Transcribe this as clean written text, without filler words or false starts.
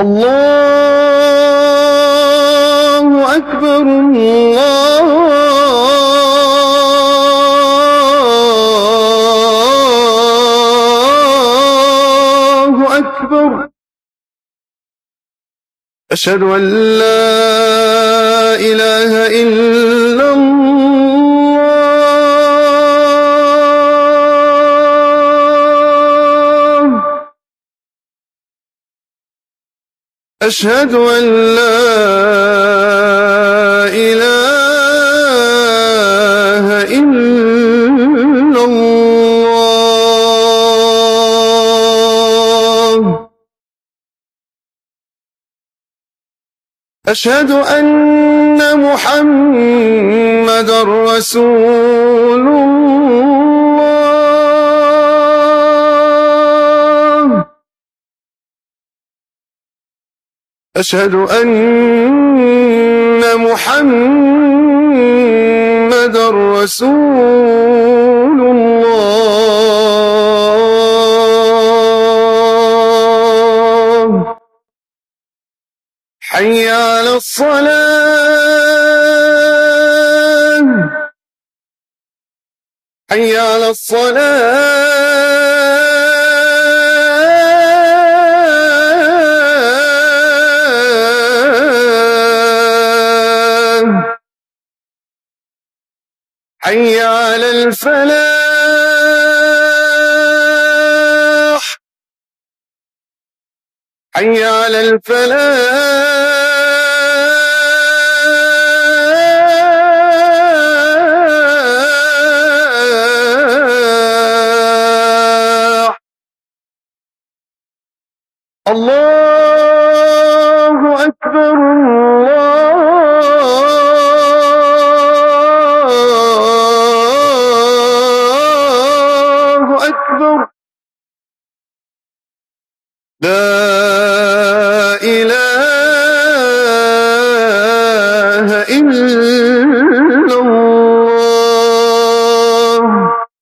الله أكبر الله أكبر. أشهد أن لا إله إلا الله. أشهد أن لا إله إلا الله. أشهد أن محمدًا رسول الله. أشهد أن محمدًا رسول الله. حي على الصلاة. حي على الصلاة. حي على الفلاح. حي على الفلاح. الله أكبر الله أكبر. لا